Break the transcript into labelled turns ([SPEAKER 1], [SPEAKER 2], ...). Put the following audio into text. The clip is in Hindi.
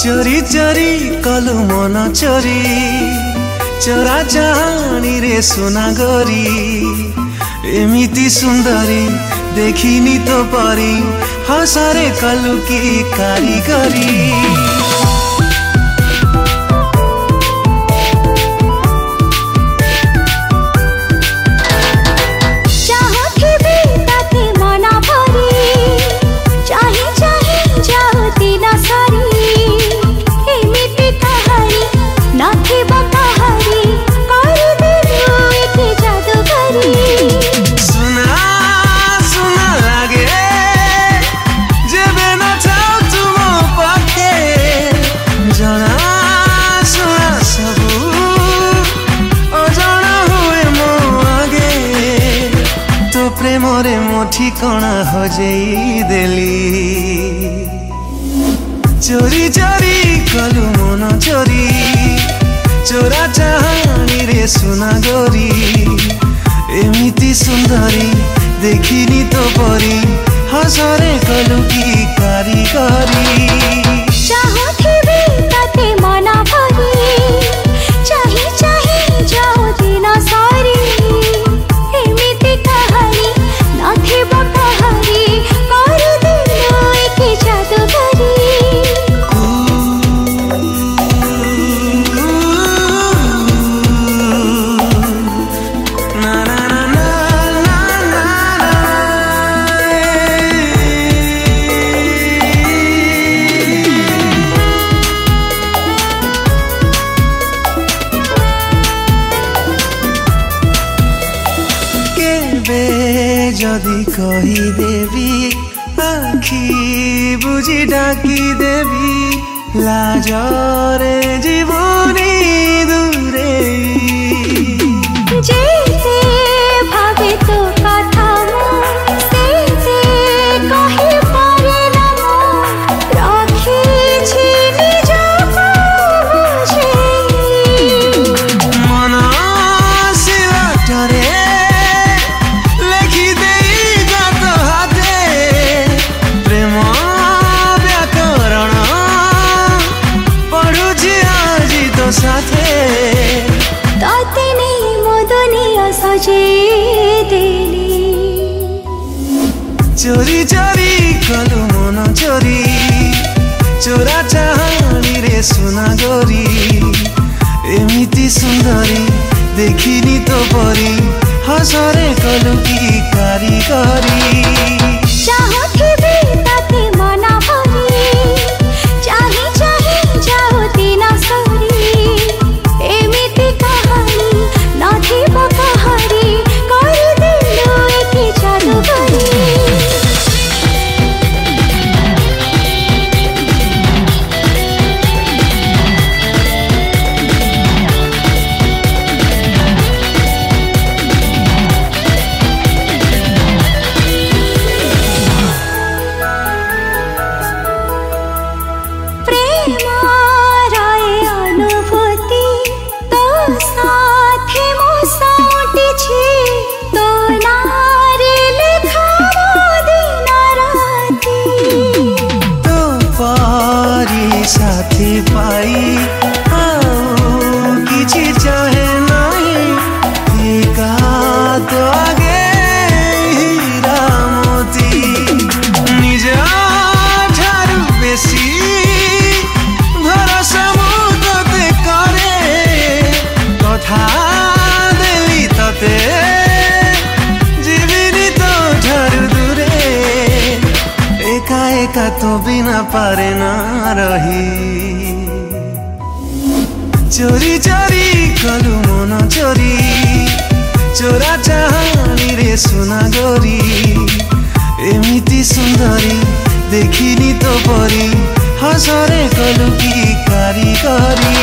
[SPEAKER 1] चोरी चोरी कलु मन चोरी चोरा चाहानी रे सुना गोरी एमिति सुंदरी देखिनी तो परी हसरे कलु की कारीगरी। प्रेमरे मो ठिकाना हजेई देली चोरी चोरी कलु मन चोरी चोरा चाहानी रे सुना गोरी एमिति सुंदरी देखिनी तो परी हसरे कलु की कारीगरी। जदि कही देवी आखि बुझी डाकी देवी लाजरे जीवनी दूरे
[SPEAKER 2] जेते भावे तो कथा सेते कही पारे ना राखी छी निज बुझे
[SPEAKER 1] मन सिलटरे साथे
[SPEAKER 2] ताते नहीं मो दुनिया सजे देली
[SPEAKER 1] चोरी चोरी कलु मन चोरी चोरा चाहानी रे सुना गोरी एमिति सुंदरी देखिनी तो परी हसरे कलु की कारीगरी। साथी पाई किछि चाहे नहीं तो आगे हीरा मोती निज ठारू बेसी भरोसा मुझे करे कथा देली तते जीविनी तो ठारू दूरे एका एका तो बिना पारे ना रही चोरी चोरी कलु मन चोरी चोरा चाहानी रे सुना गोरी एमिति सुंदरी देखिनी तो परी हसरे कलु की कारीगरी।